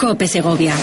COPE Segovia.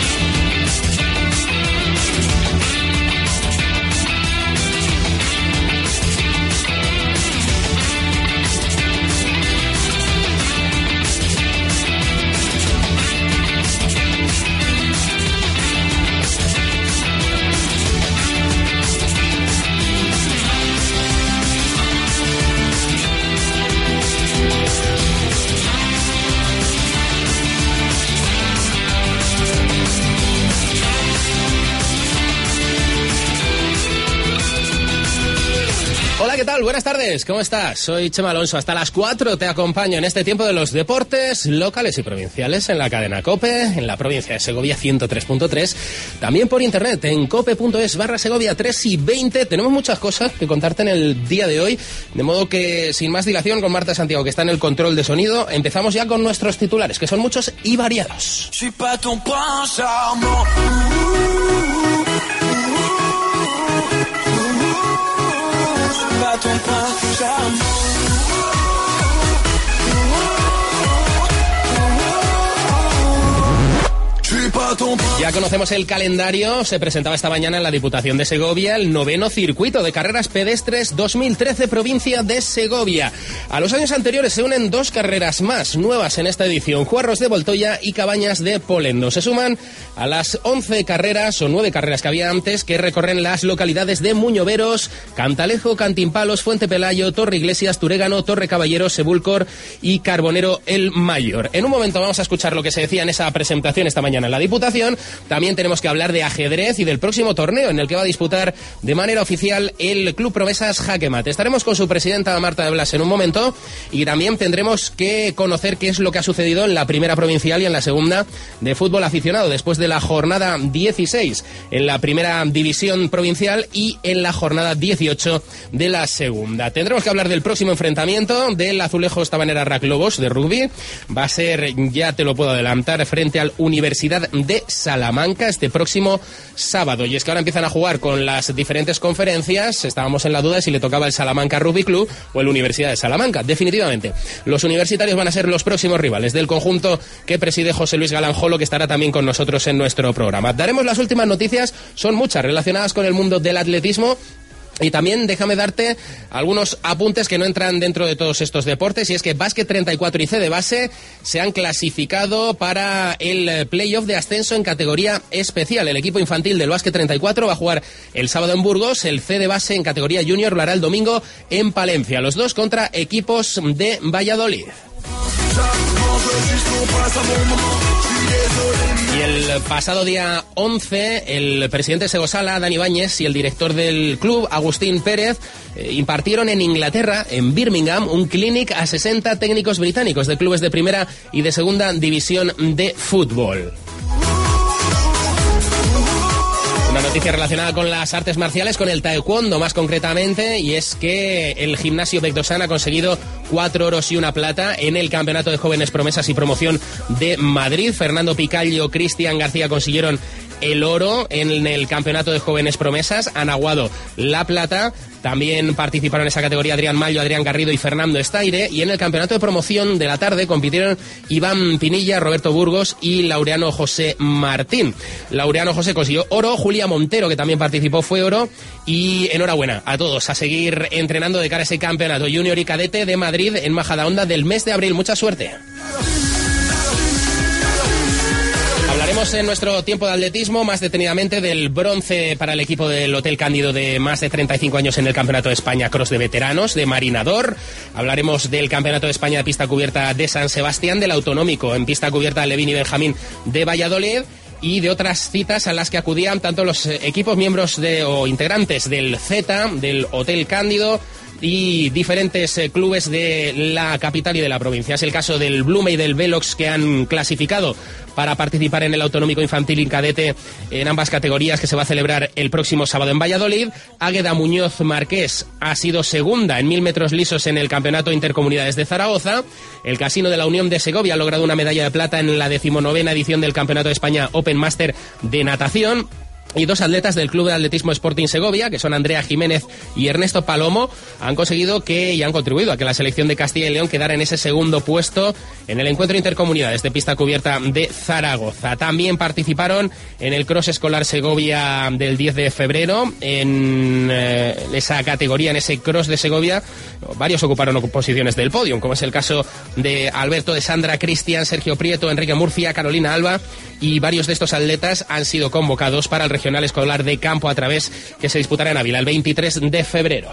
¿Qué tal? Buenas tardes, ¿cómo estás? Soy Chema Alonso, hasta las 4 te acompaño en este tiempo de los deportes locales y provinciales en la cadena COPE, en la provincia de Segovia 103.3, también por internet en cope.es/Segovia 3 y 20. Tenemos muchas cosas que contarte en el día de hoy, de modo que sin más dilación, con Marta Santiago, que está en el control de sonido, empezamos ya con nuestros titulares, que son muchos y variados. Ya conocemos el calendario. Se presentaba esta mañana en la Diputación de Segovia el 9º circuito de carreras pedestres 2013, provincia de Segovia. A los años anteriores se unen 2 carreras más nuevas en esta edición: Juarros de Voltoya y Cabañas de Polendo. Se suman a las 11 carreras o 9 carreras que había antes, que recorren las localidades de Muñoveros, Cantalejo, Cantimpalos, Fuente Pelayo, Torre Iglesias, Turégano, Torre Caballero, Sebúlcor y Carbonero el Mayor. En un momento vamos a escuchar lo que se decía en esa presentación esta mañana en la Diputación. También tenemos que hablar de ajedrez y del próximo torneo en el que va a disputar de manera oficial el Club Promesas Jaque Mate. Estaremos con su presidenta Marta de Blas en un momento y también tendremos que conocer qué es lo que ha sucedido en la primera provincial y en la segunda de fútbol aficionado después de la jornada 16 en la primera división provincial y en la jornada 18 de la segunda. Tendremos que hablar del próximo enfrentamiento del Azulejos Tabanera Rack Lobos de rugby. Va a ser, ya te lo puedo adelantar, frente al Universidad de Salamanca este próximo sábado. Y es que ahora empiezan a jugar con las diferentes conferencias. Estábamos en la duda de si le tocaba el Salamanca Rugby Club o el Universidad de Salamanca. Definitivamente, los universitarios van a ser los próximos rivales del conjunto que preside José Luis Galanjolo, que estará también con nosotros en nuestro programa. Daremos las últimas noticias, son muchas relacionadas con el mundo del atletismo. Y también déjame darte algunos apuntes que no entran dentro de todos estos deportes, y es que Básquet 34 y C de base se han clasificado para el playoff de ascenso en categoría especial. El equipo infantil del Básquet 34 va a jugar el sábado en Burgos, el C de base en categoría junior lo hará el domingo en Palencia, los dos contra equipos de Valladolid. Y el pasado día 11, el presidente Segosala, Dani Báñez, y el director del club, Agustín Pérez, impartieron en Inglaterra, en Birmingham, un clinic a 60 técnicos británicos de clubes de primera y de segunda división de fútbol. Una noticia relacionada con las artes marciales, con el taekwondo más concretamente, y es que el gimnasio Becdosan ha conseguido 4 oros y 1 plata en el Campeonato de Jóvenes Promesas y Promoción de Madrid. Fernando Picallo, Cristian García consiguieron el oro en el Campeonato de Jóvenes Promesas, han aguado la plata. También participaron en esa categoría Adrián Mayo, Adrián Garrido y Fernando Estaire. Y en el Campeonato de Promoción de la tarde compitieron Iván Pinilla, Roberto Burgos y Laureano José Martín. Laureano José consiguió oro, Julia Montero, que también participó, fue oro. Y enhorabuena a todos, a seguir entrenando de cara a ese Campeonato Junior y Cadete de Madrid en Majadahonda del mes de abril. Mucha suerte. Hablaremos en nuestro tiempo de atletismo más detenidamente del bronce para el equipo del Hotel Cándido de más de 35 años en el Campeonato de España Cross de Veteranos de Marinador. Hablaremos del Campeonato de España de Pista Cubierta de San Sebastián, del Autonómico en Pista Cubierta Levín y Benjamín de Valladolid, y de otras citas a las que acudían tanto los equipos miembros o integrantes del Z, del Hotel Cándido, y diferentes clubes de la capital y de la provincia. Es el caso del Blume y del Velox, que han clasificado para participar en el Autonómico Infantil y Cadete en ambas categorías, que se va a celebrar el próximo sábado en Valladolid. Águeda Muñoz Marqués ha sido segunda en 1000 metros lisos en el Campeonato Intercomunidades de Zaragoza. El Casino de la Unión de Segovia ha logrado una medalla de plata en la 19ª edición del Campeonato de España Open Master de Natación. Y 2 atletas del Club de Atletismo Sporting Segovia, que son Andrea Jiménez y Ernesto Palomo, han conseguido y han contribuido a que la selección de Castilla y León quedara en ese segundo puesto en el encuentro intercomunidades de pista cubierta de Zaragoza. También participaron en el Cross Escolar Segovia del 10 de febrero. En esa categoría, en ese Cross de Segovia, varios ocuparon posiciones del podium, como es el caso de Alberto de Sandra, Cristian, Sergio Prieto, Enrique Murcia, Carolina Alba, y varios de estos atletas han sido convocados para el Regional Escolar de Campo a Través, que se disputará en Ávila el 23 de febrero.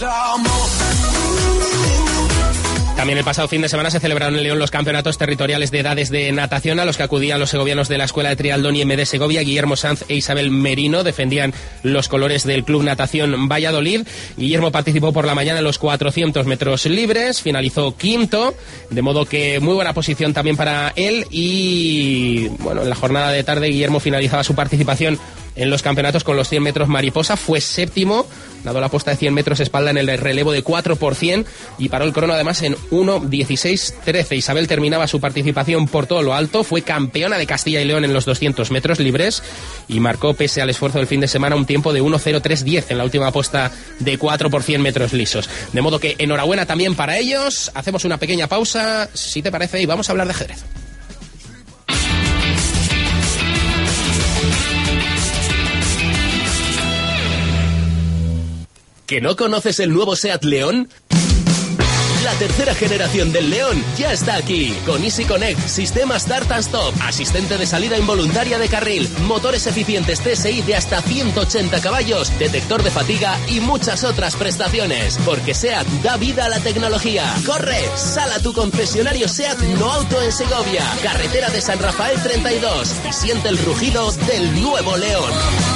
También el pasado fin de semana se celebraron en León los campeonatos territoriales de edades de natación, a los que acudían los segovianos de la Escuela de Triatlón IMD Segovia. Guillermo Sanz e Isabel Merino defendían los colores del Club Natación Valladolid. Guillermo participó por la mañana en los 400 metros libres, finalizó quinto, de modo que muy buena posición también para él. Y bueno, en la jornada de tarde Guillermo finalizaba su participación en los campeonatos con los 100 metros mariposa, fue séptimo, dado la posta de 100 metros espalda en el relevo de 4% y paró el crono además en 1:16:13. Isabel terminaba su participación por todo lo alto, fue campeona de Castilla y León en los 200 metros libres y marcó, pese al esfuerzo del fin de semana, un tiempo de 1:03:10 en la última posta de 4 por 100 metros lisos. De modo que enhorabuena también para ellos. Hacemos una pequeña pausa, si te parece, y vamos a hablar de ajedrez. ¿Que no conoces el nuevo SEAT León? La tercera generación del León ya está aquí, con Easy Connect, sistema Start and Stop, asistente de salida involuntaria de carril, motores eficientes TSI de hasta 180 caballos, detector de fatiga y muchas otras prestaciones. Porque SEAT da vida a la tecnología. ¡Corre! Sal a tu concesionario SEAT No Auto en Segovia, carretera de San Rafael 32, y siente el rugido del nuevo León.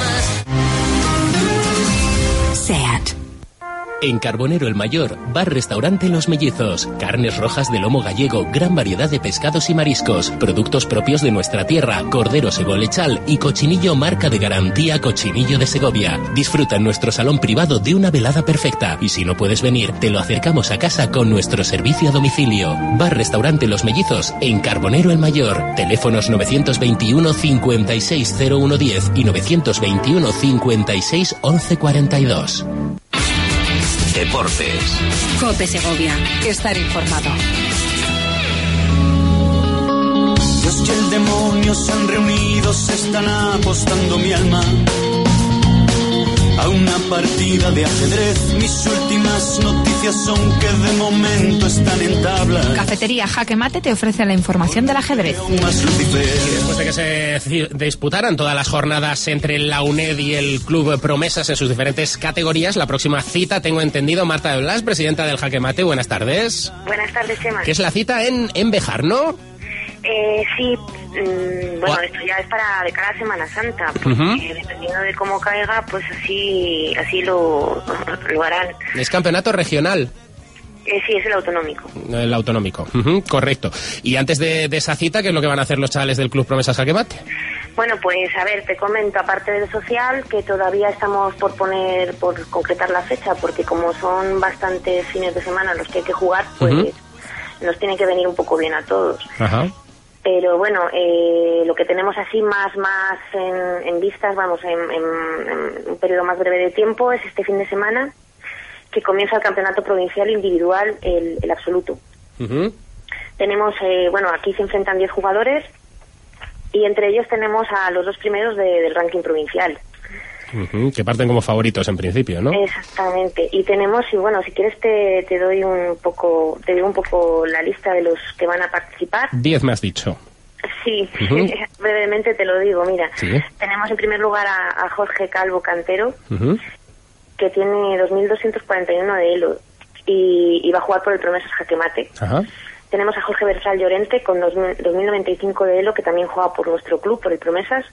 SEAT. En Carbonero el Mayor, bar-restaurante Los Mellizos. Carnes rojas de lomo gallego, gran variedad de pescados y mariscos, productos propios de nuestra tierra, cordero segolechal y cochinillo marca de garantía Cochinillo de Segovia. Disfruta en nuestro salón privado de una velada perfecta y si no puedes venir, te lo acercamos a casa con nuestro servicio a domicilio. Bar-restaurante Los Mellizos en Carbonero el Mayor. Teléfonos 921 56 0110 y 921 56 1142. Deportes. COPE Segovia. Estar informado. Dios y el demonio se han reunido, se están apostando mi alma a una partida de ajedrez. Mis últimas noticias son que de momento están en tabla. Cafetería Jaque Mate te ofrece la información del ajedrez. Después de que se disputaran todas las jornadas entre la UNED y el Club Promesas en sus diferentes categorías, la próxima cita, tengo entendido, Marta de Blas, presidenta del Jaque Mate. Buenas tardes. Buenas tardes, Chema. Que es la cita en Bejar, ¿no? Sí, bueno, esto ya es para de cara a Semana Santa, porque dependiendo de cómo caiga, pues así lo harán. Es campeonato regional. Sí, es el autonómico. El autonómico, correcto. Y antes de esa cita, ¿qué es lo que van a hacer los chavales del Club Promesas Jaque Mate? Bueno, pues a ver, te comento, aparte del social, que todavía estamos por concretar la fecha, porque como son bastantes fines de semana los que hay que jugar, pues nos tiene que venir un poco bien a todos. Ajá. Pero bueno, lo que tenemos así más en vistas, vamos, en un periodo más breve de tiempo, es este fin de semana, que comienza el campeonato provincial individual, el absoluto. Tenemos, bueno, aquí se enfrentan 10 jugadores y entre ellos tenemos a los 2 primeros del ranking provincial. Que parten como favoritos en principio, ¿no? Exactamente. Y tenemos, y bueno, si quieres te digo un poco la lista de los que van a participar. 10 me has dicho. Sí, brevemente te lo digo, mira. ¿Sí? Tenemos en primer lugar a Jorge Calvo Cantero, que tiene 2.241 de elo y va a jugar por el Promesas Jaque Mate. Ajá. Tenemos a Jorge Bersal Llorente con 2.095 de elo, que también juega por nuestro club, por el Promesas.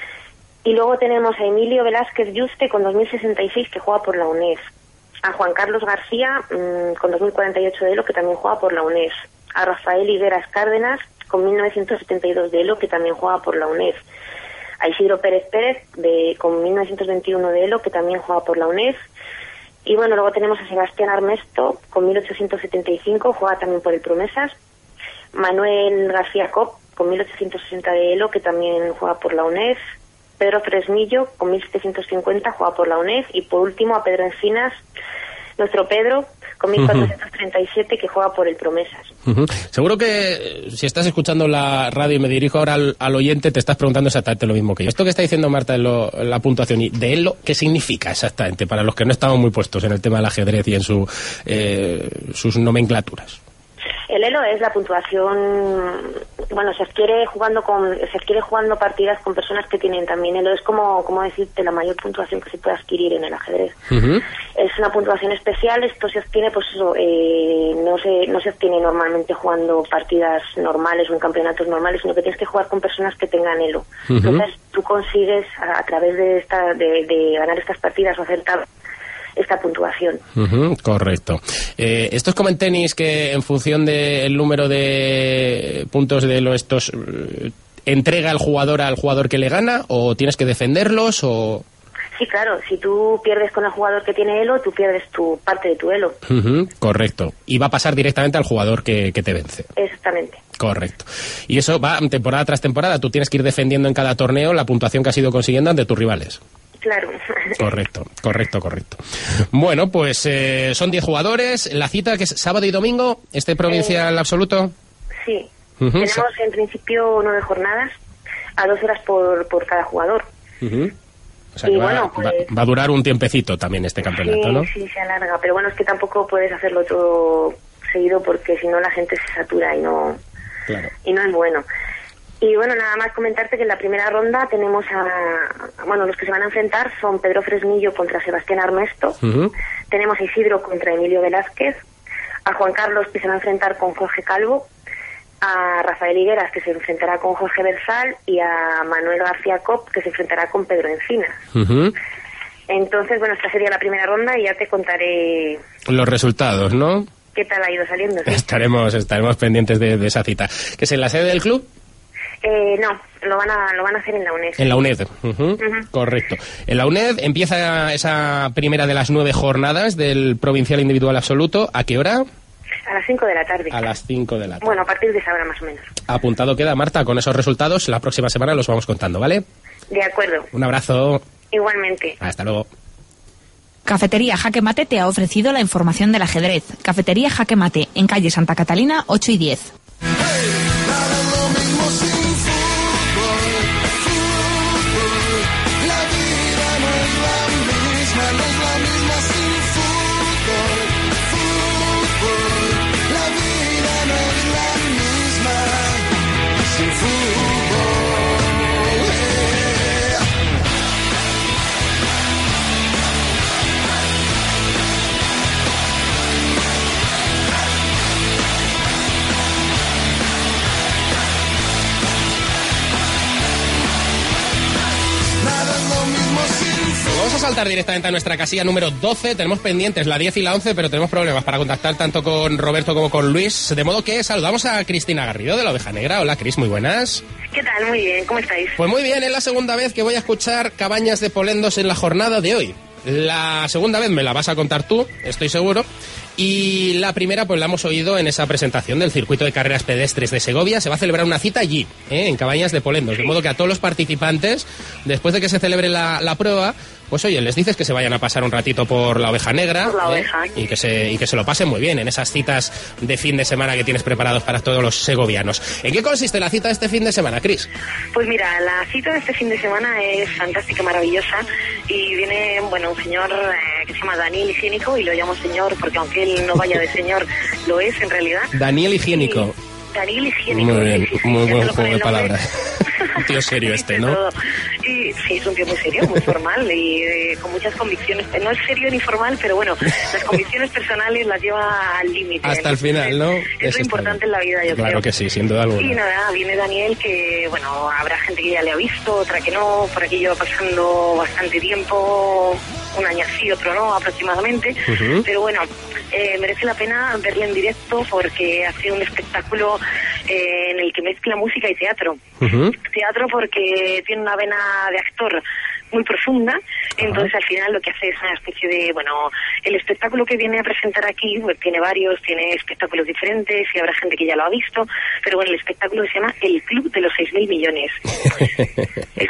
Y luego tenemos a Emilio Velázquez Yuste con 2066, que juega por la UNED. A Juan Carlos García con 2048 de elo, que también juega por la UNED. A Rafael Higueras Cárdenas con 1972 de elo, que también juega por la UNED. A Isidro Pérez Pérez con 1921 de elo, que también juega por la UNED. Y bueno, luego tenemos a Sebastián Armesto con 1875, juega también por el Promesas. Manuel García Cop con 1860 de elo, que también juega por la UNED. Pedro Fresnillo con 1.750, juega por la UNED, y por último a Pedro Encinas, nuestro Pedro, con 1.437, que juega por el Promesas. Seguro que si estás escuchando la radio, y me dirijo ahora al oyente, te estás preguntando exactamente lo mismo que yo. Esto que está diciendo Marta en la puntuación y de Elo, ¿qué significa exactamente para los que no estamos muy puestos en el tema del ajedrez y en sus nomenclaturas? El Elo es la puntuación, bueno, se adquiere jugando partidas con personas que tienen también Elo. Es como decirte, la mayor puntuación que se puede adquirir en el ajedrez. Es una puntuación especial. Esto se obtiene, pues eso, no se obtiene normalmente jugando partidas normales o en campeonatos normales, sino que tienes que jugar con personas que tengan Elo. Entonces tú consigues, a través de ganar estas partidas o acertar esta puntuación. Correcto. Esto es como en tenis, que en función del número de puntos de estos entrega el jugador al jugador que le gana, o tienes que defenderlos, o... Sí, claro. Si tú pierdes con el jugador que tiene Elo, tú pierdes tu parte de tu Elo. Correcto. Y va a pasar directamente al jugador que te vence. Exactamente. Correcto. Y eso va temporada tras temporada. Tú tienes que ir defendiendo en cada torneo la puntuación que has ido consiguiendo ante tus rivales. Claro. Correcto. Bueno, pues son 10 jugadores. La cita, que es sábado y domingo, provincial absoluto. Sí. Tenemos en principio 9 jornadas, a 2 horas por cada jugador. O sea, que va a durar un tiempecito también este campeonato, ¿no? Sí, se alarga. Pero bueno, es que tampoco puedes hacerlo todo seguido, porque si no la gente se satura y no es bueno. Y bueno, nada más comentarte que en la primera ronda tenemos los que se van a enfrentar son Pedro Fresnillo contra Sebastián Armesto, tenemos a Isidro contra Emilio Velázquez, a Juan Carlos, que se va a enfrentar con Jorge Calvo, a Rafael Higueras, que se enfrentará con Jorge Bersal, y a Manuel García Cop, que se enfrentará con Pedro Encinas. Entonces, bueno, esta sería la primera ronda y ya te contaré los resultados, ¿no? ¿Qué tal ha ido saliendo? ¿Sí? Estaremos pendientes de esa cita. ¿Que es en la sede del club? No, lo van a hacer en la UNED. En la UNED, correcto. En la UNED empieza esa primera de las 9 jornadas del provincial individual absoluto. ¿A qué hora? A las 5 de la tarde. A las 5 de la tarde. Bueno, a partir de esa hora más o menos. Apuntado queda, Marta, con esos resultados. La próxima semana los vamos contando, ¿vale? De acuerdo. Un abrazo. Igualmente. Hasta luego. Cafetería Jaque Mate te ha ofrecido la información del ajedrez. Cafetería Jaque Mate, en calle Santa Catalina, 8 y 10. Vamos a saltar directamente a nuestra casilla número 12. Tenemos pendientes la 10 y la 11, pero tenemos problemas para contactar tanto con Roberto como con Luis. De modo que saludamos a Cristina Garrido, de la Oveja Negra. Hola, Cris, muy buenas. ¿Qué tal? Muy bien, ¿cómo estáis? Pues muy bien, es la segunda vez que voy a escuchar Cabañas de Polendos en la jornada de hoy. La segunda vez me la vas a contar tú, estoy seguro. Y la primera, pues la hemos oído en esa presentación del circuito de carreras pedestres de Segovia. Se va a celebrar una cita allí, en Cabañas de Polendos. De modo que a todos los participantes, después de que se celebre la prueba, pues oye, les dices que se vayan a pasar un ratito por la Oveja Negra, y que se lo pasen muy bien en esas citas de fin de semana que tienes preparados para todos los segovianos. ¿En qué consiste la cita de este fin de semana, Cris? Pues mira, la cita de este fin de semana es fantástica, maravillosa, y viene, bueno, un señor que se llama Daniel Higiénico, y lo llamo señor porque aunque él no vaya de señor, lo es en realidad. Daniel Higiénico. Daniel Higiénico. Muy bien, sí, muy buen juego de palabras. Un tío serio ¿no? Y sí, es un tío muy serio, muy formal y con muchas convicciones. No es serio ni formal, pero bueno, las convicciones personales las lleva al límite. Hasta el final, ¿no? Es lo importante en la vida, yo creo. Claro que sí, sin duda alguna. Y nada, viene Daniel, que bueno, habrá gente que ya le ha visto, otra que no. Por aquí lleva pasando bastante tiempo, un año sí, otro no, aproximadamente. Pero bueno, merece la pena verle en directo porque hace un espectáculo en el que mezcla música y teatro. Teatro porque tiene una vena de actor muy profunda, entonces al final lo que hace es una especie de, bueno, el espectáculo que viene a presentar aquí, pues, tiene espectáculos diferentes y habrá gente que ya lo ha visto, pero bueno, el espectáculo se llama El Club de los 6.000 millones. El Club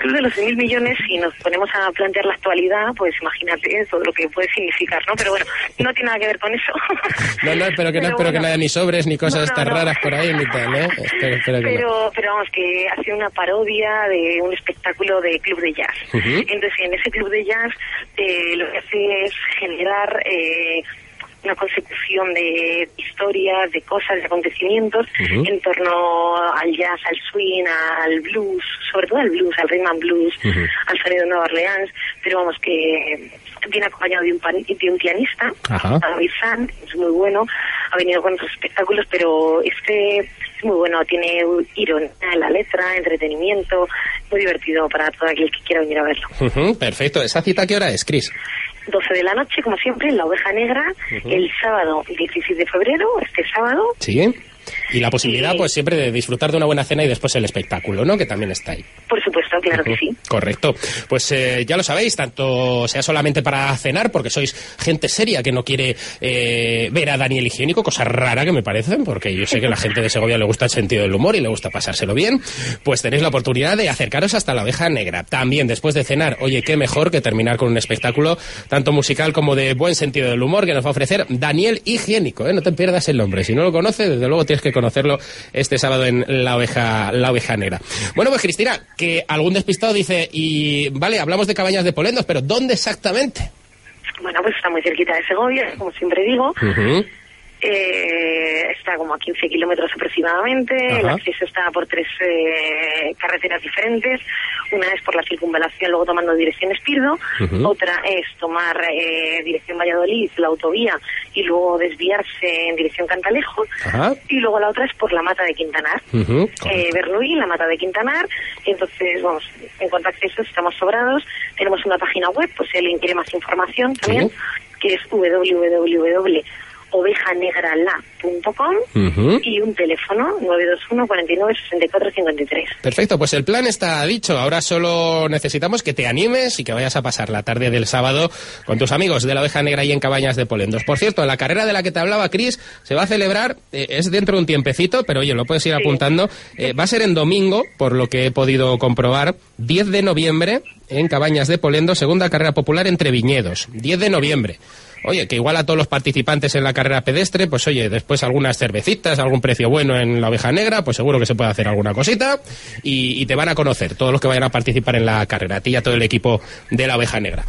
club de los 100.000 millones, si nos ponemos a plantear la actualidad, pues imagínate todo lo que puede significar, ¿no? Pero bueno, no tiene nada que ver con eso. No, espero que no haya ni sobres ni cosas tan raras por ahí ni tal, ¿eh? Espero pero vamos, que ha sido una parodia de un espectáculo de club de jazz. Entonces, en ese club de jazz lo que hace es generar una consecución de historias, de cosas, de acontecimientos en torno al jazz, al swing, al blues, sobre todo al blues, al rhythm and blues, al sonido de Nueva Orleans, pero vamos, que viene acompañado de un pianista, David San, es muy bueno, ha venido con otros espectáculos, pero este es muy bueno, tiene ironía en la letra, entretenimiento, muy divertido para todo aquel que quiera venir a verlo. Perfecto. ¿Esa cita qué hora es, Cris? 12 de la noche, como siempre, en La Oveja Negra, el sábado 16 de febrero, este sábado. Sí. Y la posibilidad, pues siempre de disfrutar de una buena cena y después el espectáculo, ¿no? Que también está ahí. Por supuesto, claro que sí. Correcto. Pues ya lo sabéis, tanto sea solamente para cenar, porque sois gente seria que no quiere ver a Daniel Higiénico, cosa rara que me parece, porque yo sé que a la gente de Segovia le gusta el sentido del humor y le gusta pasárselo bien, pues tenéis la oportunidad de acercaros hasta La Oveja Negra. También después de cenar, oye, qué mejor que terminar con un espectáculo tanto musical como de buen sentido del humor que nos va a ofrecer Daniel Higiénico, ¿eh? No te pierdas el nombre. Si no lo conoces, desde luego tienes que conocerlo este sábado en La Oveja Negra. Bueno, pues Cristina, que algún despistado dice, y vale, hablamos de Cabañas de Polendos, pero ¿dónde exactamente? Bueno, pues está muy cerquita de Segovia, como siempre digo. Está como a 15 kilómetros aproximadamente. El acceso está por 3 carreteras diferentes. Una es por la circunvalación, luego tomando dirección Espirdo. Otra es tomar dirección Valladolid, la autovía, y luego desviarse en dirección Cantalejo. Y luego la otra es por la Mata de Quintanar. Bernuy, la Mata de Quintanar. Entonces, vamos, en cuanto a accesos estamos sobrados. Tenemos una página web, pues si alguien quiere más información también, que es www.ovejanegrala.com y un teléfono 921 49 64 53. Perfecto, pues el plan está dicho. Ahora solo necesitamos que te animes y que vayas a pasar la tarde del sábado con tus amigos de La Oveja Negra y en Cabañas de Polendos. Por cierto, la carrera de la que te hablaba, Cris, se va a celebrar, es dentro de un tiempecito, pero oye, lo puedes ir apuntando. Va a ser en domingo, por lo que he podido comprobar, 10 de noviembre en Cabañas de Polendos, segunda carrera popular entre viñedos. 10 de noviembre. Oye, que igual a todos los participantes en la carrera pedestre, pues oye, después algunas cervecitas, algún precio bueno en La Oveja Negra, pues seguro que se puede hacer alguna cosita y te van a conocer todos los que vayan a participar en la carrera, a ti y a todo el equipo de La Oveja Negra.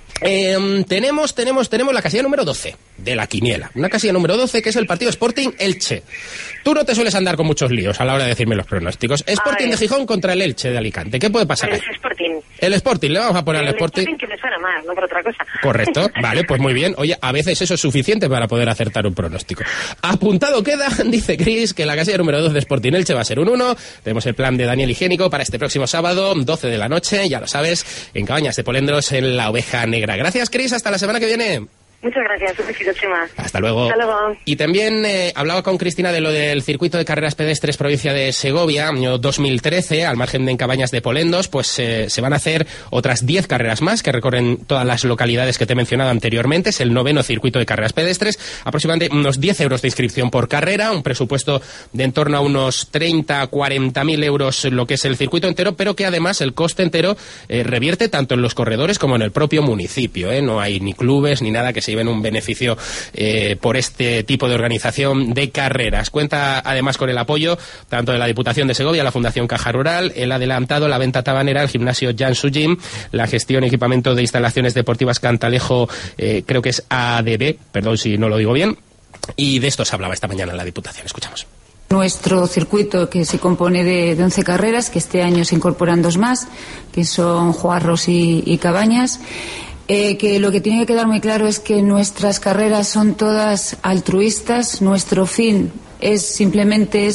Tenemos la casilla número 12 de la quiniela. Una casilla número 12 que es el partido Sporting Elche. Tú no te sueles andar con muchos líos a la hora de decirme los pronósticos. Sporting de Gijón contra el Elche de Alicante. ¿Qué puede pasar ahí? El Sporting, le vamos a poner al Sporting. Que me suena más, no por otra cosa. Correcto, vale, pues muy bien. Oye, a veces eso es suficiente para poder acertar un pronóstico. Apuntado queda, dice Cris, que la casilla número 2 de Sporting Elche va a ser un 1. Tenemos el plan de Daniel Higiénico para este próximo sábado, 12 de la noche, ya lo sabes, en Cabañas de Polendos, en La Oveja Negra. Gracias, Cris, hasta la semana que viene. Muchas gracias, un besito, Chema. Hasta luego. Hasta luego. Y también hablaba con Cristina de lo del circuito de carreras pedestres provincia de Segovia, año 2013, al margen de en Cabañas de Polendos, pues se van a hacer otras 10 carreras más que recorren todas las localidades que te he mencionado anteriormente. Es el 9º circuito de carreras pedestres, aproximadamente unos 10 euros de inscripción por carrera, un presupuesto de en torno a unos 30-40.000 euros lo que es el circuito entero, pero que además el coste entero revierte tanto en los corredores como en el propio municipio. No hay ni clubes ni nada que se lleven un beneficio por este tipo de organización de carreras. Cuenta además con el apoyo tanto de la Diputación de Segovia, la Fundación Caja Rural, el adelantado, la venta tabanera, el gimnasio Jansu Gym, la gestión y equipamiento de instalaciones deportivas Cantalejo, creo que es ADB, perdón si no lo digo bien, y de esto se hablaba esta mañana en la Diputación. Escuchamos. Nuestro circuito, que se compone de 11 carreras, que este año se incorporan 2 más, que son Juarros y Cabañas. Que lo que tiene que quedar muy claro es que nuestras carreras son todas altruistas. Nuestro fin simplemente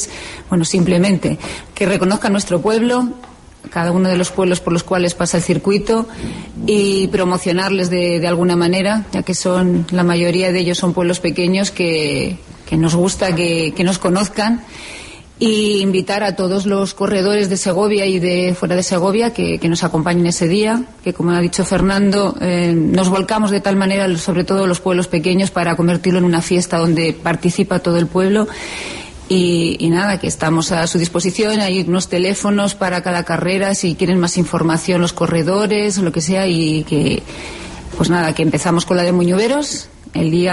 que reconozca nuestro pueblo, cada uno de los pueblos por los cuales pasa el circuito, y promocionarles de alguna manera, ya que la mayoría de ellos son pueblos pequeños que nos gusta que nos conozcan. Y invitar a todos los corredores de Segovia y de fuera de Segovia que nos acompañen ese día, que como ha dicho Fernando, nos volcamos de tal manera, sobre todo los pueblos pequeños, para convertirlo en una fiesta donde participa todo el pueblo. Y nada, que estamos a su disposición. Hay unos teléfonos para cada carrera si quieren más información los corredores o lo que sea. Y que, pues nada, que empezamos con la de Muñoveros el día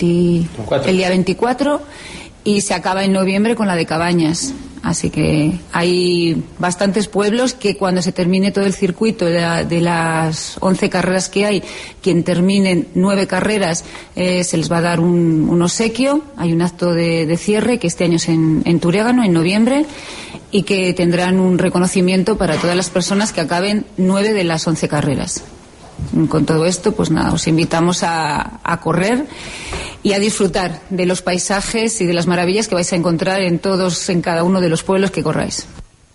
24 y se acaba en noviembre con la de Cabañas. Así que hay bastantes pueblos que cuando se termine todo el circuito de las 11 carreras que hay, quien terminen 9 carreras se les va a dar un obsequio. Hay un acto de cierre que este año es en Turégano, en noviembre, y que tendrán un reconocimiento para todas las personas que acaben 9 de las 11 carreras. Con todo esto, pues nada, os invitamos a correr y a disfrutar de los paisajes y de las maravillas que vais a encontrar en cada uno de los pueblos que corráis.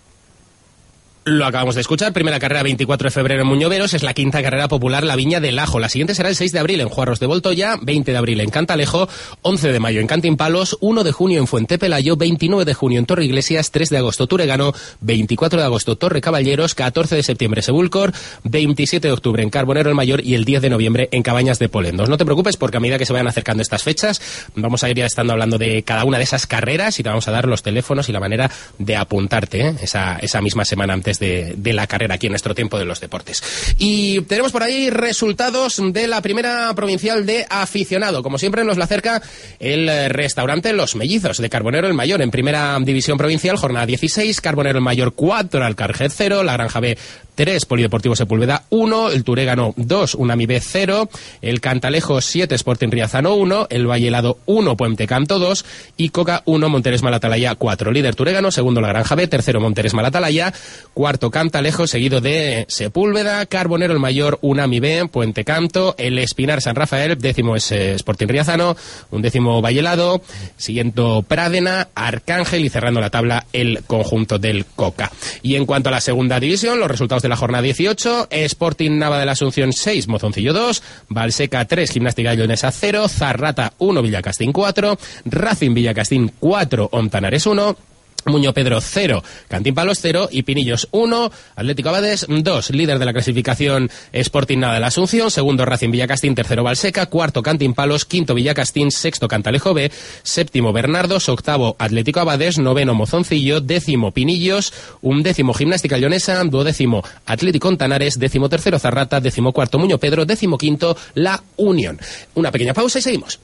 Lo acabamos de escuchar, primera carrera 24 de febrero en Muñoveros, es la quinta carrera popular La Viña del Ajo. La siguiente será el 6 de abril en Juarros de Voltoya, 20 de abril en Cantalejo, 11 de mayo en Cantimpalos, 1 de junio en Fuente Pelayo, 29 de junio en Torreiglesias, 3 de agosto Turegano, 24 de agosto Torre Caballeros, 14 de septiembre Sebúlcor, 27 de octubre en Carbonero el Mayor y el 10 de noviembre en Cabañas de Polendos. No te preocupes porque a medida que se vayan acercando estas fechas vamos a ir ya estando hablando de cada una de esas carreras y te vamos a dar los teléfonos y la manera de apuntarte esa misma semana antes de la carrera aquí en nuestro tiempo de los deportes. Y tenemos por ahí resultados de la primera provincial de aficionado. Como siempre nos la acerca el restaurante Los Mellizos de Carbonero el Mayor. En primera división provincial, jornada 16, Carbonero el Mayor 4, Alcarjet 0, La Granja B 3, Polideportivo Sepúlveda 1, el Turégano 2, Unami B 0, el Cantalejo 7, Sporting Riazano 1, el Vallelado 1, Puente Canto 2 y Coca 1, Monteres Malatalaya 4. Líder Turégano, segundo La Granja B, tercero Monteres Malatalaya, cuarto Cantalejo, seguido de Sepúlveda, Carbonero el Mayor, Unami B, Puente Canto, el Espinar San Rafael, décimo es Sporting Riazano, undécimo Vallelado, siguiente Prádena, Arcángel y cerrando la tabla el conjunto del Coca. Y en cuanto a la segunda división, los resultados de la jornada 18, Sporting Nava de la Asunción 6, Mozoncillo 2, Valseca 3, Gimnástica Leonesa 0, Zarrata 1, Villacastín 4, Racing Villacastín 4, Ontanares 1, Muño Pedro 0, Cantimpalos 0 y Pinillos 1, Atlético Abades 2, líder de la clasificación Sporting Nava de la Asunción, segundo Racing Villacastín, tercero Valseca, cuarto Cantimpalos, quinto Villacastín, sexto Cantalejo B, séptimo Bernardos, octavo Atlético Abades, noveno Mozoncillo, décimo Pinillos, undécimo Gimnástica Leonesa, duodécimo Atlético Ontanares, décimo tercero Zarrata, décimo cuarto Muño Pedro, décimo quinto La Unión. Una pequeña pausa y seguimos.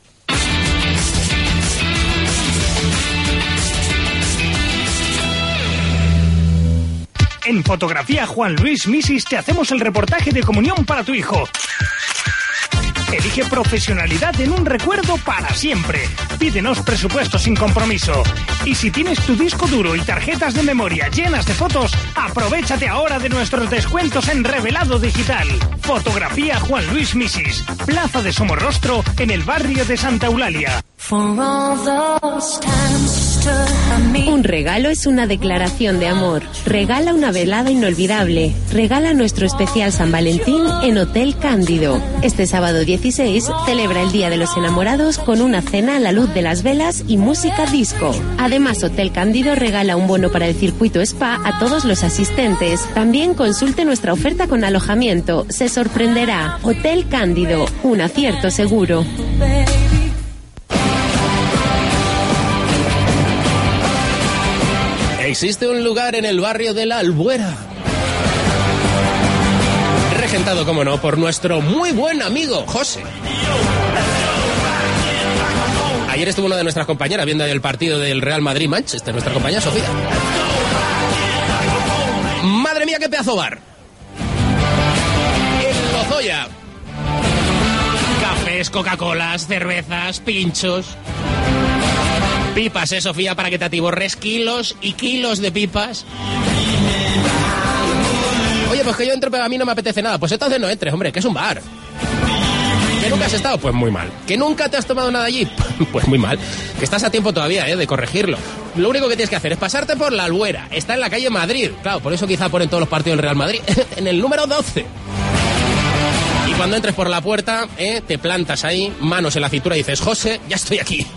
En Fotografía Juan Luis Misis te hacemos el reportaje de comunión para tu hijo. Elige profesionalidad en un recuerdo para siempre. Pídenos presupuesto sin compromiso. Y si tienes tu disco duro y tarjetas de memoria llenas de fotos, aprovéchate ahora de nuestros descuentos en Revelado Digital. Fotografía Juan Luis Misis, Plaza de Somorrostro, en el barrio de Santa Eulalia. Un regalo es una declaración de amor. Regala una velada inolvidable. Regala nuestro especial San Valentín en Hotel Cándido. Este sábado 16 celebra el Día de los Enamorados con una cena a la luz de las velas y música disco. Además, Hotel Cándido regala un bono para el circuito spa a todos los asistentes. También consulte nuestra oferta con alojamiento. Se sorprenderá. Hotel Cándido, un acierto seguro. Existe un lugar en el barrio de La Albuera, regentado, como no, por nuestro muy buen amigo José. Ayer estuvo una de nuestras compañeras viendo el partido del Real Madrid-Manchester, nuestra compañera Sofía. ¡Madre mía, qué pedazo bar! En Lozoya. Cafés, Coca-Colas, cervezas, pinchos... Pipas, Sofía, para que te atiborres kilos y kilos de pipas. Oye, pues que yo entro, pero a mí no me apetece nada. Pues entonces no entres, hombre, que es un bar. ¿Que nunca has estado? Pues muy mal. ¿Que nunca te has tomado nada allí? Pues muy mal. Que estás a tiempo todavía, de corregirlo. Lo único que tienes que hacer es pasarte por La Albuera. Está en la calle Madrid. Claro, por eso quizá ponen todos los partidos del Real Madrid. En el número 12. Y cuando entres por la puerta, te plantas ahí, manos en la cintura y dices, José, ya estoy aquí.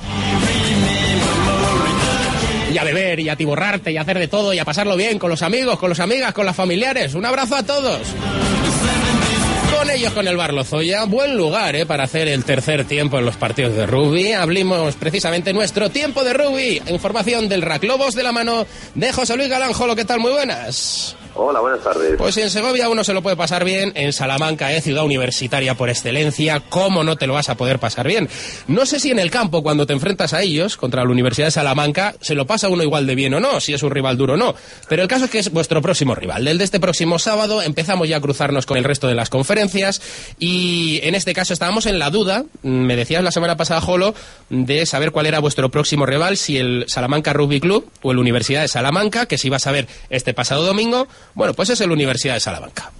Y a beber, y a atiborrarte, y a hacer de todo, y a pasarlo bien con los amigos, con las amigas, con las familiares. Un abrazo a todos. Con ellos, con el Bar Lozoya, buen lugar para hacer el tercer tiempo en los partidos de rugby. Hablemos precisamente nuestro tiempo de rugby. Información del RAC Lobos de la mano de José Luis Galán. Jolo, ¿qué tal? Muy buenas. Hola, buenas tardes. Pues si en Segovia uno se lo puede pasar bien, en Salamanca, ciudad universitaria por excelencia, ¿cómo no te lo vas a poder pasar bien? No sé si en el campo, cuando te enfrentas a ellos, contra la Universidad de Salamanca, se lo pasa uno igual de bien o no, si es un rival duro o no. Pero el caso es que es vuestro próximo rival. El de este próximo sábado empezamos ya a cruzarnos con el resto de las conferencias y en este caso estábamos en la duda, me decías la semana pasada, Jolo, de saber cuál era vuestro próximo rival, si el Salamanca Rugby Club o el Universidad de Salamanca, que se iba a saber este pasado domingo. Bueno, pues es el Universidad de Salamanca.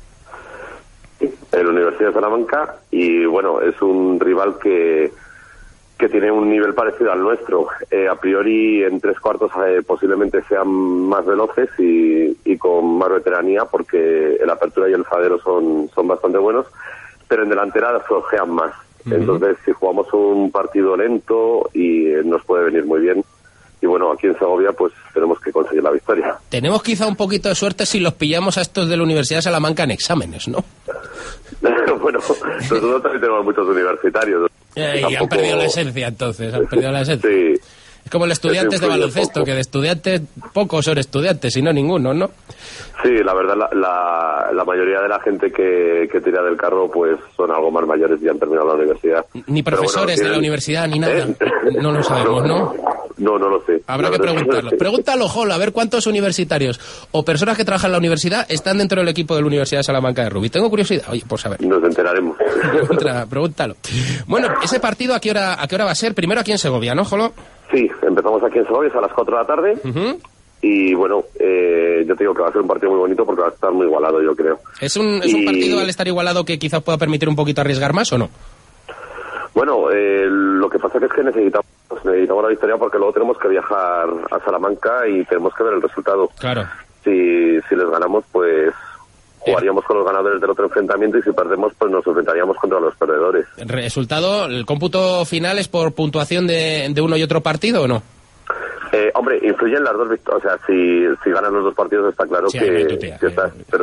El Universidad de Salamanca, y bueno, es un rival que tiene un nivel parecido al nuestro. A priori, en tres cuartos posiblemente sean más veloces y con más veteranía, porque el apertura y el fadero son bastante buenos, pero en delantera flojean más. Entonces, si jugamos un partido lento, y nos puede venir muy bien. Y bueno, aquí en Segovia pues tenemos que conseguir la victoria. Tenemos quizá un poquito de suerte si los pillamos a estos de la Universidad de Salamanca en exámenes, ¿no? Bueno, nosotros también tenemos muchos universitarios. Y han perdido la esencia, entonces, han perdido la esencia. Sí. Es como el estudiantes de baloncesto, que de estudiantes pocos son estudiantes, y no ninguno, ¿no? Sí, la verdad, la mayoría de la gente que tira del carro pues son algo más mayores y han terminado la universidad. Ni profesores de la universidad, ni nada. No lo sabemos, ¿no? No lo sé. Habrá que preguntarlo. Pregúntalo, Jolo, a ver cuántos universitarios o personas que trabajan en la universidad están dentro del equipo de la Universidad de Salamanca de rugby. Tengo curiosidad, oye, por saber. Nos enteraremos. Pregúntalo. Bueno, ese partido, ¿a qué hora va a ser? Primero aquí en Segovia, ¿no, Jolo? Sí, empezamos aquí en Segovia a las 4 de la tarde. Y bueno, yo te digo que va a ser un partido muy bonito porque va a estar muy igualado, yo creo. ¿Es un partido, al estar igualado, que quizás pueda permitir un poquito arriesgar más o no? Bueno, lo que pasa es que necesitamos la victoria, porque luego tenemos que viajar a Salamanca y tenemos que ver el resultado. Claro. Si les ganamos, pues jugaríamos con los ganadores del otro enfrentamiento, y si perdemos, pues nos enfrentaríamos contra los perdedores. ¿El resultado, el cómputo final es por puntuación de uno y otro partido o no? Hombre, influyen las dos victorias. O sea, si ganan los dos partidos está claro que está. Pero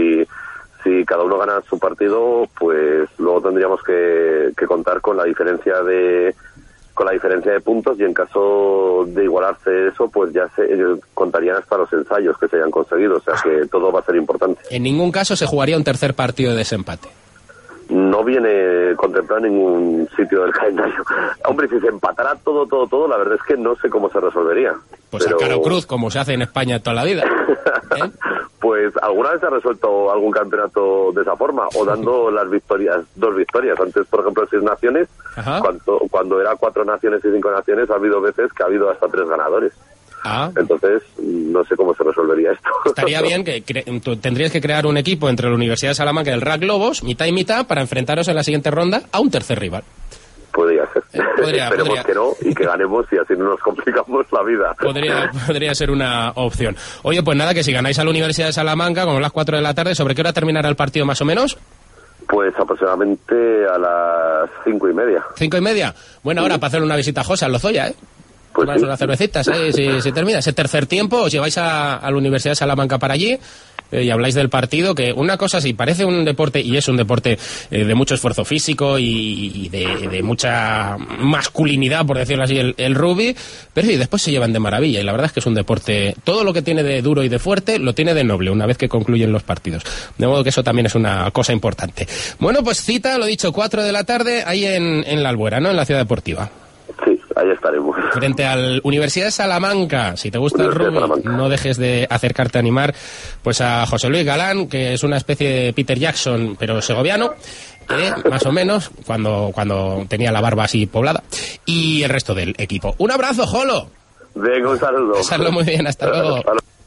si cada uno gana su partido, pues luego tendríamos que contar con la diferencia de puntos, y en caso de igualarse eso, pues ya se contarían hasta los ensayos que se hayan conseguido. O sea que todo va a ser importante. En ningún caso se jugaría un tercer partido de desempate. No viene contemplado en ningún sitio del calendario. Hombre, si se empatara todo, la verdad es que no sé cómo se resolvería. Pues a Caro Cruz, como se hace en España toda la vida. Pues alguna vez se ha resuelto algún campeonato de esa forma, o dando dos victorias. Antes, por ejemplo, 6 naciones, cuando era 4 naciones y 5 naciones, ha habido veces que ha habido hasta 3 ganadores. Entonces, no sé cómo se resolvería esto. Estaría bien que tendrías que crear un equipo entre la Universidad de Salamanca y el RAC Lobos, mitad y mitad, para enfrentaros en la siguiente ronda a un tercer rival. Podría ser. Esperemos que no, y que ganemos, y así no nos complicamos la vida. Podría ser una opción. Oye, pues nada, que si ganáis a la Universidad de Salamanca, como a las 4 de la tarde, ¿sobre qué hora terminará el partido más o menos? Pues aproximadamente a las 5:30. ¿5:30? Buena hora para hacer una visita a José, al Lozoya, ¿eh? Pues sí. Unas cervecitas, si termina ese tercer tiempo, os lleváis a la Universidad de Salamanca para allí, y habláis del partido, que una cosa sí, parece un deporte, y es un deporte de mucho esfuerzo físico y de mucha masculinidad, por decirlo así, el rugby, pero sí, después se llevan de maravilla, y la verdad es que es un deporte, todo lo que tiene de duro y de fuerte, lo tiene de noble una vez que concluyen los partidos. De modo que eso también es una cosa importante. Bueno, pues cita, lo dicho, 4 de la tarde, ahí en La Albuera, ¿no?, en la Ciudad Deportiva. Sí, ahí estaremos. Frente al Universidad de Salamanca. Si te gusta el rugby, no dejes de acercarte a animar pues a José Luis Galán, que es una especie de Peter Jackson, pero segoviano, más o menos, cuando tenía la barba así poblada, y el resto del equipo. Un abrazo, Jolo. Venga, un saludo. Pasarlo muy bien, hasta luego.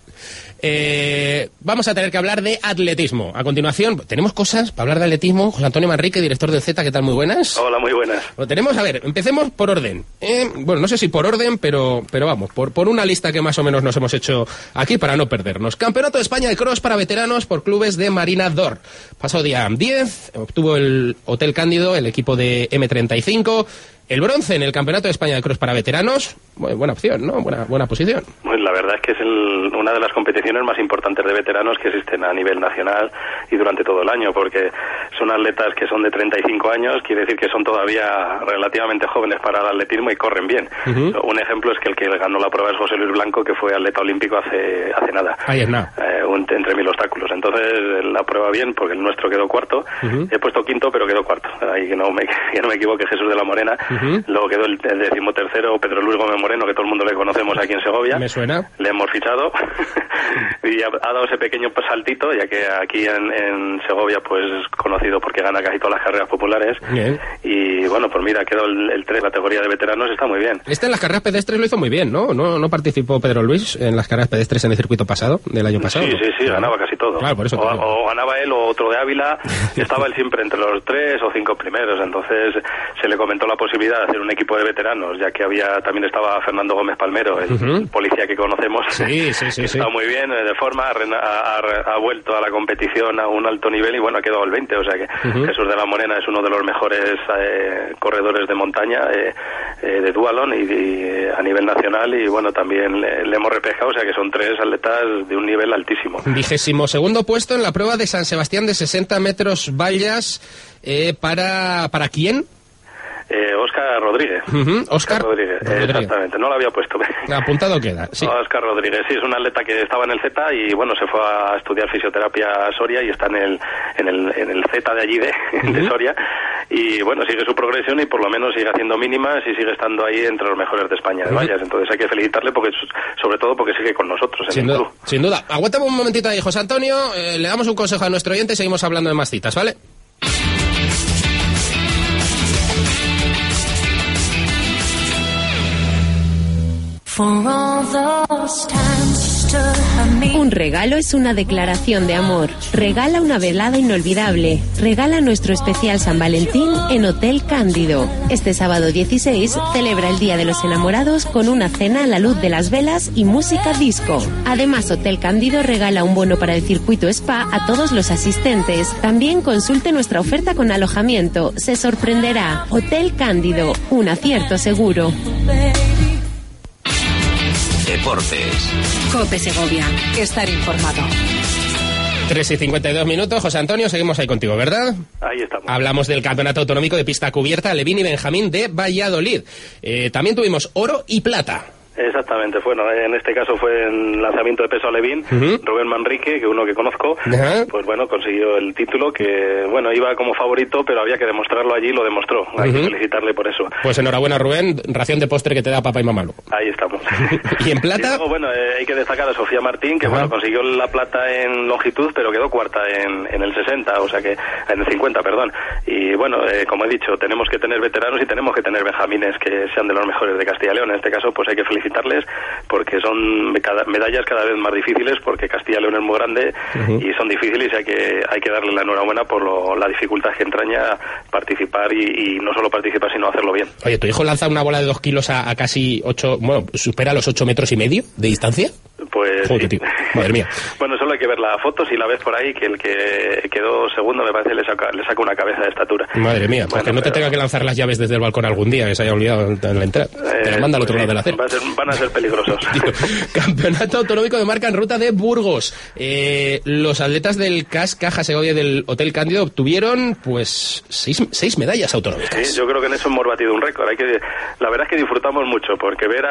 Vamos a tener que hablar de atletismo. A continuación, tenemos cosas para hablar de atletismo. José Antonio Manrique, director del Z, ¿qué tal? Muy buenas. Hola, muy buenas. Lo tenemos, a ver, empecemos por orden. Bueno, no sé si por orden, pero vamos, por una lista que más o menos nos hemos hecho aquí para no perdernos. Campeonato de España de Cross para veteranos por clubes de Marina d'Or. Pasado día 10, obtuvo el Hotel Cándido, el equipo de M35... El bronce en el Campeonato de España de Cross para veteranos, buena opción, ¿no? Buena posición. Pues la verdad verdad es que es una de las competiciones más importantes de veteranos que existen a nivel nacional y durante todo el año, porque son atletas que son de 35 años, quiere decir que son todavía relativamente jóvenes para el atletismo y corren bien. Un ejemplo es que el que ganó la prueba es José Luis Blanco, que fue atleta olímpico hace nada. Ahí es nada. Entre 1000 obstáculos. Entonces, la prueba bien, porque el nuestro quedó cuarto. He puesto quinto, pero quedó cuarto. Ahí que no me equivoque, Jesús de la Morena. Luego quedó el 13º Pedro Luis Gómez Moreno, que todo el mundo le conocemos aquí en Segovia. Me suena. Le hemos fichado y ha dado ese pequeño saltito, ya que aquí en Segovia pues es conocido porque gana casi todas las carreras populares. Bien. Y bueno, pues mira, quedó el 3, categoría de veteranos, está muy bien. En las carreras pedestres lo hizo muy bien, ¿no? ¿No participó Pedro Luis en las carreras pedestres en el circuito pasado, del año pasado? Sí, ganaba casi todo. Claro, por eso o ganaba él o otro de Ávila, estaba él siempre entre los 3 o 5 primeros, entonces se le comentó la posibilidad de hacer un equipo de veteranos, ya que también estaba Fernando Gómez Palmero, el policía que conocemos. Sí. Está muy bien, de forma, ha vuelto a la competición a un alto nivel y bueno, ha quedado el 20, o sea que Jesús de la Morena es uno de los mejores corredores de montaña de dualón y a nivel nacional, y bueno, también le hemos repescado, o sea que son 3 atletas de un nivel altísimo. 22º puesto en la prueba de San Sebastián de 60 metros vallas, ¿para quién? Óscar Rodríguez. Óscar Rodríguez, exactamente, no lo había puesto. Apuntado queda, sí. Óscar Rodríguez, sí, es un atleta que estaba en el Z y bueno, se fue a estudiar fisioterapia a Soria y está en el Z de allí de Soria, y bueno, sigue su progresión y por lo menos sigue haciendo mínimas y sigue estando ahí entre los mejores de España de vallas, entonces hay que felicitarle sobre todo porque sigue con nosotros en el club. Sin duda. Aguántame un momentito ahí, José Antonio, le damos un consejo a nuestro oyente y seguimos hablando de más citas, ¿vale? Un regalo es una declaración de amor. Regala una velada inolvidable. Regala nuestro especial San Valentín en Hotel Cándido. Este sábado 16 celebra el Día de los Enamorados con una cena a la luz de las velas y música disco. Además, Hotel Cándido regala un bono para el circuito spa a todos los asistentes. También consulte nuestra oferta con alojamiento. Se sorprenderá. Hotel Cándido, un acierto seguro. Deportes. COPE Segovia. Estar informado. 3:52, José Antonio, seguimos ahí contigo, ¿verdad? Ahí estamos. Hablamos del Campeonato Autonómico de Pista Cubierta Levín y Benjamín de Valladolid. También tuvimos oro y plata. Exactamente, bueno, en este caso fue en lanzamiento de peso alevín, Rubén Manrique, que uno que conozco, pues bueno, consiguió el título, que bueno, iba como favorito, pero había que demostrarlo allí, lo demostró, hay que felicitarle por eso. Pues enhorabuena, Rubén, ración de postre que te da papá y mamá. Ahí estamos. ¿Y en plata? Y luego, bueno, hay que destacar a Sofía Martín, que bueno, consiguió la plata en longitud, pero quedó cuarta en el 60, o sea que, en el 50, perdón. Y bueno, como he dicho, tenemos que tener veteranos y tenemos que tener benjamines que sean de los mejores de Castilla y León. En este caso, pues hay que felicitarles porque son medallas cada vez más difíciles, porque Castilla y León es muy grande y son difíciles, y hay que darle la enhorabuena por la dificultad que entraña participar y no solo participar, sino hacerlo bien. Oye, ¿tu hijo lanza una bola de 2 kilos a casi 8, bueno, supera los 8 metros y medio de distancia? Pues joder, sí. Tío. Madre mía. Bueno, solo hay que ver la foto, si la ves por ahí, que el que quedó segundo me parece le saca una cabeza de estatura. Madre mía, porque no te tenga que lanzar las llaves desde el balcón algún día, que se haya olvidado en la entrada. Te la manda al otro lado de la acera. Van a ser peligrosos. Campeonato Autonómico de Marca en Ruta de Burgos. Los atletas del CAS Caja Segovia del Hotel Cándido obtuvieron pues 6 medallas autonómicas. Sí, yo creo que en eso hemos batido un récord. La verdad es que disfrutamos mucho, porque ver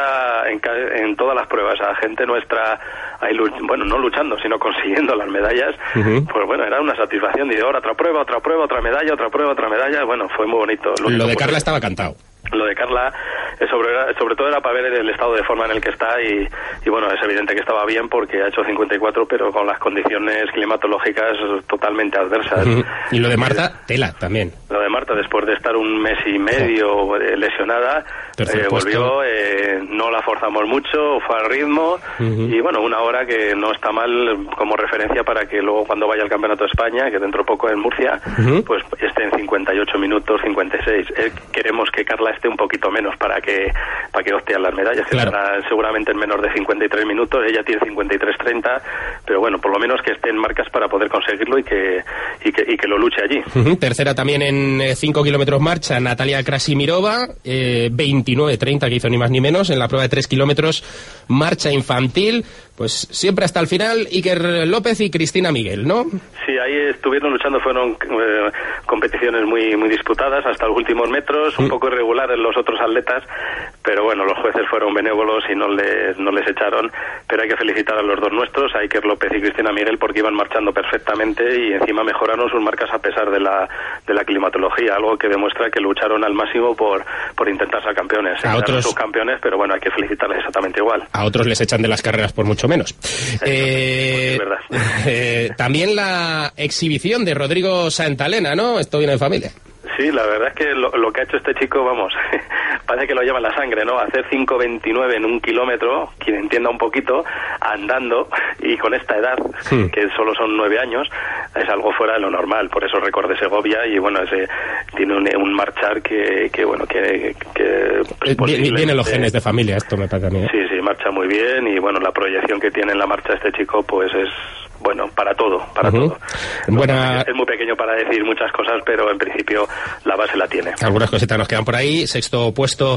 en todas las pruebas a gente nuestra ahí, bueno, no luchando, sino consiguiendo las medallas, pues bueno, era una satisfacción. Y ahora otra prueba, otra medalla, otra prueba, otra medalla. Bueno, fue muy bonito. Lo de Carla estaba cantado. Lo de Carla, sobre todo era para ver el estado de forma en el que está, y bueno, es evidente que estaba bien porque ha hecho 54, pero con las condiciones climatológicas totalmente adversas. Y lo de Marta, tela también. Lo de Marta, después de estar un mes y medio lesionada, volvió, no la forzamos mucho, fue al ritmo, y bueno, una hora que no está mal como referencia para que luego cuando vaya al Campeonato de España, que dentro poco en Murcia, pues esté en 58 minutos, 56. Queremos que Carla esté un poquito menos para que opte a las medallas, que estará seguramente en menos de 53 minutos, ella tiene 53-30, pero bueno, por lo menos que esté en marcas para poder conseguirlo y que lo luche allí. Tercera también en 5 kilómetros marcha Natalia Krasimirova, 29:30 que hizo ni más ni menos. En la prueba de 3 kilómetros marcha infantil, pues siempre hasta el final Iker López y Cristina Miguel, ¿no? Sí, ahí estuvieron luchando, fueron competiciones muy disputadas hasta los últimos metros, un poco irregulares los otros atletas, pero bueno, los jueces fueron benévolos y no les echaron, pero hay que felicitar a los dos nuestros, a Iker López y Cristina Miguel, porque iban marchando perfectamente y encima mejoraron sus marcas a pesar de la climatología, algo que demuestra que lucharon al máximo por intentar ser campeones. A otros subcampeones, pero bueno, hay que felicitarles exactamente igual. A otros les echan de las carreras por mucho menos. Es verdad. También la exhibición de Rodrigo Santalena, ¿no? Esto viene de familia. Sí, la verdad es que lo que ha hecho este chico, vamos, parece que lo lleva en la sangre, ¿no? Hacer 5:29 en 1 kilómetro, quien entienda un poquito, andando, y con esta edad, que solo son 9 años, es algo fuera de lo normal. Por eso récord de Segovia, y bueno, tiene un marchar que pues, vienen los genes de familia, esto me parece a mí, ¿eh? Sí, marcha muy bien, y bueno, la proyección que tiene en la marcha este chico, pues es... Bueno, para todo. Es muy pequeño para decir muchas cosas, pero en principio la base la tiene. Algunas cositas nos quedan por ahí. Sexto puesto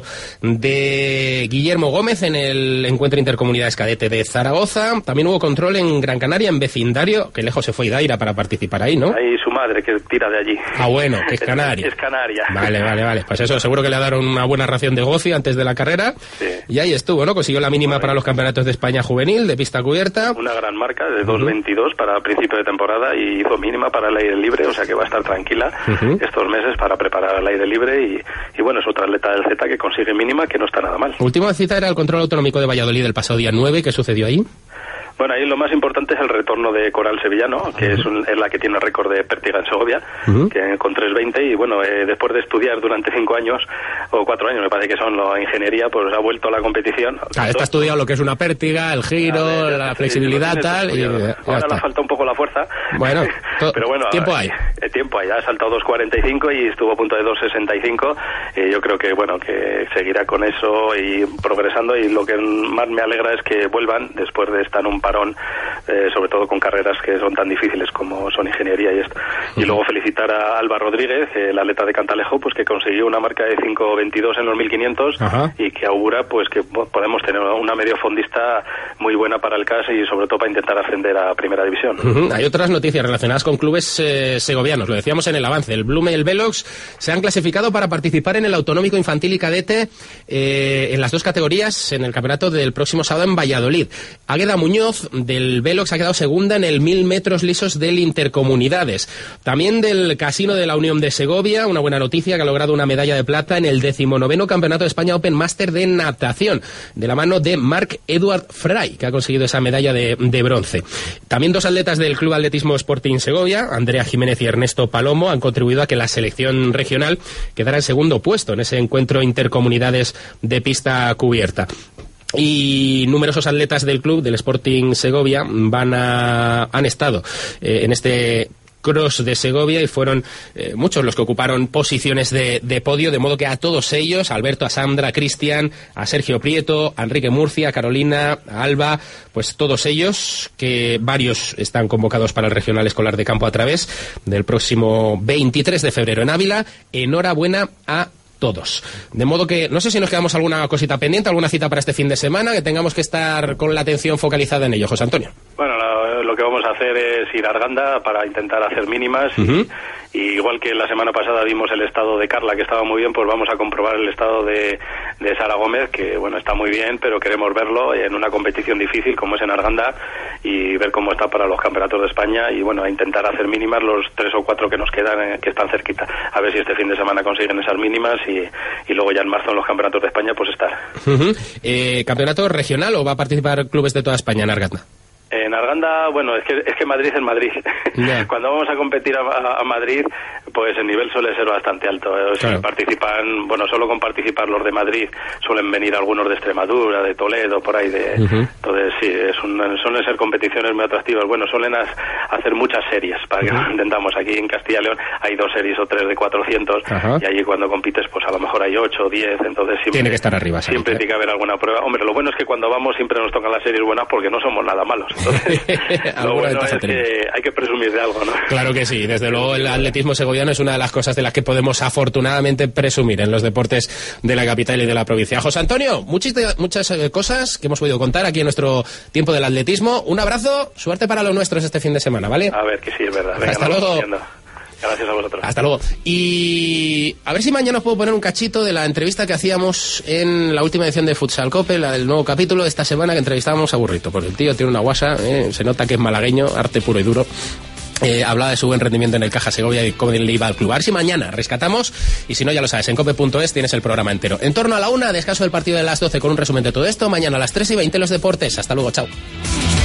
de Guillermo Gómez en el encuentro Intercomunidades Cadete de Zaragoza. También hubo control en Gran Canaria, en vecindario, que lejos se fue Idaira para participar ahí, ¿no? Ahí su madre, que tira de allí. Ah, bueno, que es Canaria. Es Canaria. Vale. Pues eso, seguro que le dieron una buena ración de gocio antes de la carrera. Sí. Y ahí estuvo, ¿no? Consiguió la mínima para los campeonatos de España juvenil, de pista cubierta. Una gran marca, de 2:22 para principio de temporada, y hizo mínima para el aire libre, o sea que va a estar tranquila estos meses para preparar el aire libre, y bueno, es otra atleta del Z que consigue mínima, que no está nada mal. Última cita era el control autonómico de Valladolid el pasado día 9, ¿qué sucedió ahí? Bueno, ahí lo más importante es el retorno de Coral Sevillano, que es la que tiene el récord de pértiga en Segovia, que con 3:20, y bueno, después de estudiar durante 5 años, o 4 años, me parece que son, la ingeniería, pues ha vuelto a la competición. Está estudiado lo que es una pértiga, el giro, la flexibilidad, tal, y ahora le falta un poco la fuerza. Bueno, pero bueno, tiempo hay. Ha saltado 2:45 y estuvo a punto de 2:65. Yo creo que, bueno, que seguirá con eso y progresando, y lo que más me alegra es que vuelvan después de estar en un parón, sobre todo con carreras que son tan difíciles como son ingeniería y esto. Y luego felicitar a Alba Rodríguez, el atleta de Cantalejo, pues que consiguió una marca de 5:22 en los 1500 y que augura pues que podemos tener una mediofondista muy buena para el CAS y sobre todo para intentar ascender a Primera División. Hay otras noticias relacionadas con clubes segovianos, lo decíamos en el avance. El Blume y el Velox se han clasificado para participar en el autonómico infantil y cadete en las dos categorías en el campeonato del próximo sábado en Valladolid. Águeda Muñoz del Velox ha quedado segunda en el 1000 metros lisos del Intercomunidades. También del Casino de la Unión de Segovia, una buena noticia, que ha logrado una medalla de plata en el 19º Campeonato de España Open Master de natación, de la mano de Marc Edward Fray, que ha conseguido esa medalla de bronce. También dos atletas del Club Atletismo Sporting Segovia, Andrea Jiménez y Ernesto Palomo, han contribuido a que la selección regional quedara en segundo puesto en ese encuentro Intercomunidades de pista cubierta. Y numerosos atletas del club, del Sporting Segovia, han estado en este Cross de Segovia, y fueron muchos los que ocuparon posiciones de podio, de modo que a todos ellos, a Alberto, a Sandra, a Cristian, a Sergio Prieto, a Enrique Murcia, a Carolina, a Alba, pues todos ellos, que varios están convocados para el Regional Escolar de Campo a través del próximo 23 de febrero en Ávila. Enhorabuena a todos. De modo que no sé si nos quedamos alguna cosita pendiente, alguna cita para este fin de semana, que tengamos que estar con la atención focalizada en ello. José Antonio. Bueno, lo que vamos a hacer es ir a Arganda para intentar hacer mínimas y igual que la semana pasada vimos el estado de Carla, que estaba muy bien, pues vamos a comprobar el estado de Sara Gómez, que bueno, está muy bien, pero queremos verlo en una competición difícil como es en Arganda y ver cómo está para los campeonatos de España, y bueno, a intentar hacer mínimas los 3 o 4 que nos quedan, que están cerquita, a ver si este fin de semana consiguen esas mínimas y luego ya en marzo en los campeonatos de España pues estar. ¿Campeonato regional o va a participar clubes de toda España en Arganda? En Arganda, bueno, es que Madrid es Madrid. Yeah. Cuando vamos a competir a Madrid, pues el nivel suele ser bastante alto. Claro. Participan, bueno, solo con participar los de Madrid suelen venir algunos de Extremadura, de Toledo, por ahí. Entonces, sí, suelen ser competiciones muy atractivas. Bueno, suelen hacer muchas series, para que lo intentamos. Aquí en Castilla y León hay 2 series o 3 de 400, y allí cuando compites, pues a lo mejor hay 8 o 10, entonces siempre tiene que estar arriba. Siempre tiene que haber alguna prueba. Hombre, lo bueno es que cuando vamos siempre nos tocan las series buenas porque no somos nada malos. Entonces, lo bueno es que hay que presumir de algo, ¿no? Claro que sí, desde luego el atletismo segoviano afición es una de las cosas de las que podemos afortunadamente presumir en los deportes de la capital y de la provincia. José Antonio, muchas cosas que hemos podido contar aquí en nuestro tiempo del atletismo. Un abrazo, suerte para los nuestros este fin de semana, ¿vale? A ver, que sí, es verdad. Venga, hasta luego. Gracias a vosotros. Hasta luego. Y a ver si mañana os puedo poner un cachito de la entrevista que hacíamos en la última edición de Futsal Cope, la del nuevo capítulo de esta semana, que entrevistábamos a Burrito, porque el tío tiene una guasa, se nota que es malagueño, arte puro y duro. Hablaba de su buen rendimiento en el Caja Segovia y cómo le iba al club. A ver si mañana rescatamos, y si no, ya lo sabes, en cope.es tienes el programa entero. En torno a la 1, descanso del partido de las 12 con un resumen de todo esto. Mañana a las 3:20 los deportes. Hasta luego, chao.